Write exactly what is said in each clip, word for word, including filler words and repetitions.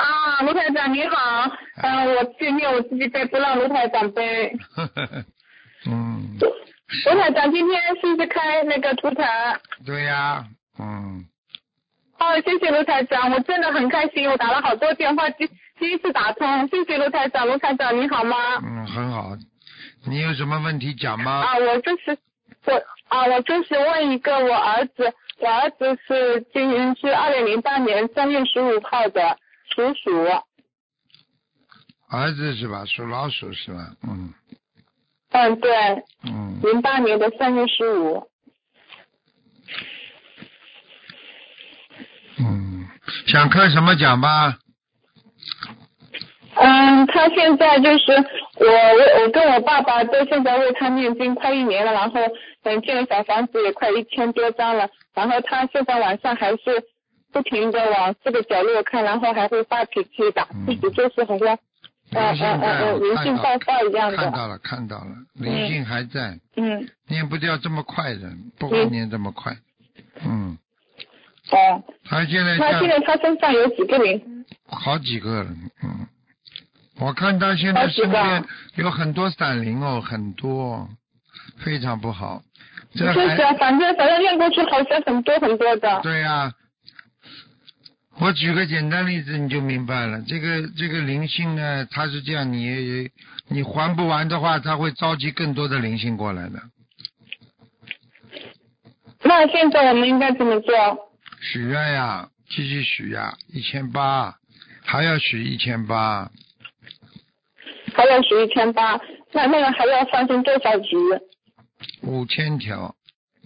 啊，卢台长你好，嗯、呃，我今天我自己背，不让卢台长背。 嗯。 卢台长今天是不是开那个图腾？ 对呀、啊，嗯。 哦，谢谢卢台长，我真的很开心，我打了好多电话，第第一次打通，谢谢卢台长，卢台长你好吗？ 嗯，很好。你有什么问题讲吗？ 啊，我就是我啊，我就是问一个我儿子，我儿子是今年是二零零八年三月十五号的，属鼠。 儿子是吧？属老鼠是吧？嗯。 嗯，对。 嗯。 零八年的三月十五。 嗯，想看什么讲吧？ 嗯，他现在就是我我我跟我爸爸都现在为他念经快一年了，然后嗯建了小房子也快一千多张了，然后他现在晚上还是不停的往这个角落看，然后还会发脾气打自己，就是好像呃呃呃灵性爆发一样的。 看到了看到了，灵性还在。 嗯。 念不掉这么快的，不会念这么快。嗯。 哦。 他现在他现在他身上有几个灵？ 好几个了，嗯。我看他现在身边有很多散灵哦，很多，非常不好。这就是啊，反正反正念过去好像很多很多的。 对呀、啊，我举个简单例子你就明白了。这个这个灵性呢，它是这样，你你还不完的话，它会召集更多的灵性过来的。 那现在我们应该怎么做？ 许愿呀，继续许呀，一千八，还要许一千八。 还要许一千八，那那个还要放进多少局？ 五千条。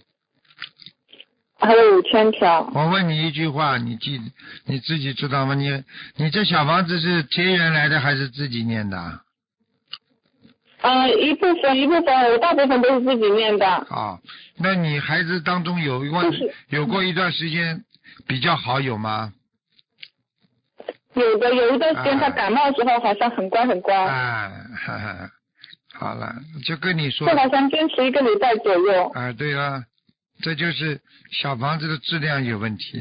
还有五千条。 我问你一句话，你记你自己知道吗？你你这小房子是结缘来的还是自己念的？ 呃，一部分一部分，我大部分都是自己念的。 啊，那你孩子当中有一段、就是、有过一段时间比较好有吗？ 有的，有一段时间他感冒的时候好像很乖很乖。 啊，哈哈，好了，就跟你说。 这好像坚持一个礼拜左右。 啊，对了，这就是小房子的质量有问题。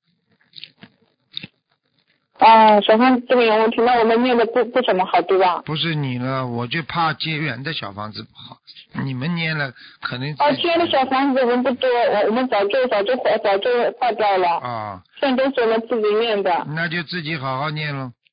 啊，小房子质量有问题，那我们念的不不怎么好，对吧？ 不是你了，我就怕结缘的小房子不好，你们念了可能。 哦，结缘的小房子我们不多，我我们早就早就早就坏掉了。 啊。 现在都是我们自己念的。 那就自己好好念了。